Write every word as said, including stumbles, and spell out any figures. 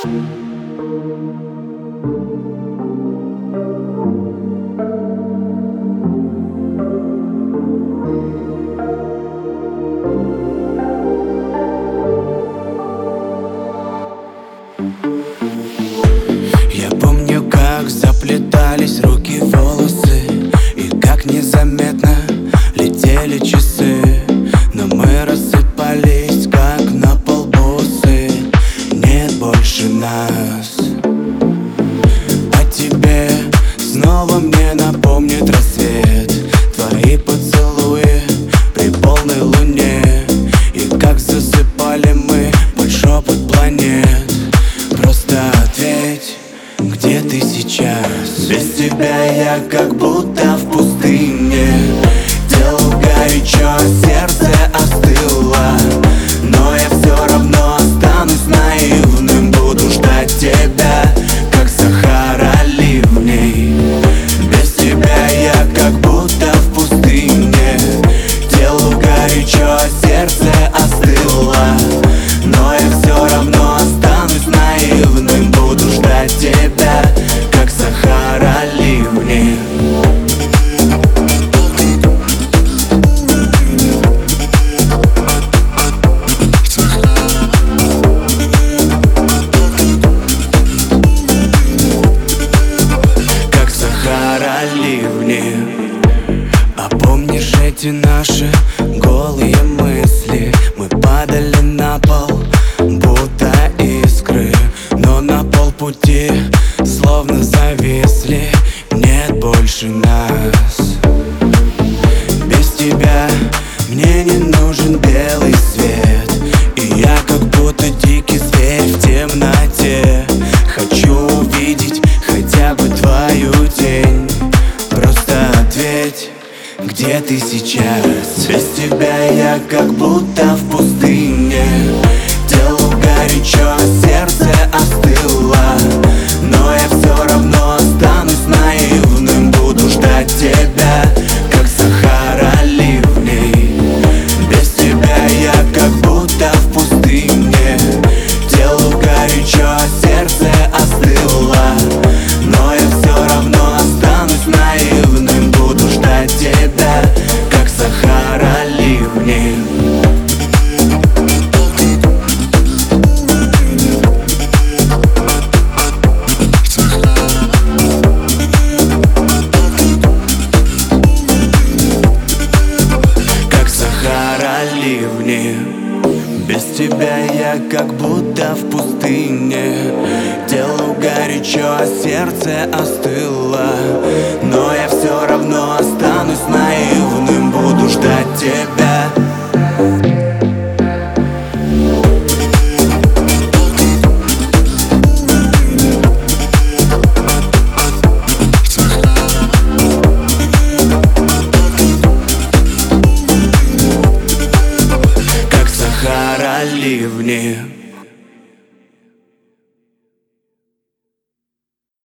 Я помню, как заплетались руки, волосы, и как незаметно летели часы. Но мы рассыпались, как на пол бусы. Нет больше нас. О тебе снова мне напомнит рассвет, твои поцелуи при полной луне, и как засыпали мы под шепот планет. Просто ответь, где ты сейчас? Без тебя я как будто в пустыне. Телу горячо, сердце остыло, но я все равно останусь наивным. Буду ждать тебя, как Сахара ливней. Без тебя я как будто в пустыне. Телу горячо, сердце остыло, но я все равно останусь наивным. Буду ждать тебя, как Сахара ливней. А помнишь эти наши голые мысли? Мы падали на пол, будто искры, но на полпути словно зависли. Нет больше нас. Без тебя мне не нужен белый свет, и я как будто дикий зверь в темноте. Хочу увидеть хотя бы твою тень. Просто ответь, где ты сейчас? Без тебя я как будто в пустыне. Телу горячо, сердце остыло, но я все равно останусь наивным. Буду ждать тебя, как Сахара ливней. Без тебя я как будто в пустыне. Телу горячо, сердце остыло, но я все равно останусь наивным. Буду ждать тебя, как Сахара ливней. Как Сахара ливней. Без тебя я как будто в пустыне. Телу горячо, а сердце остыло, но я все равно останусь наивным. Буду ждать тебя.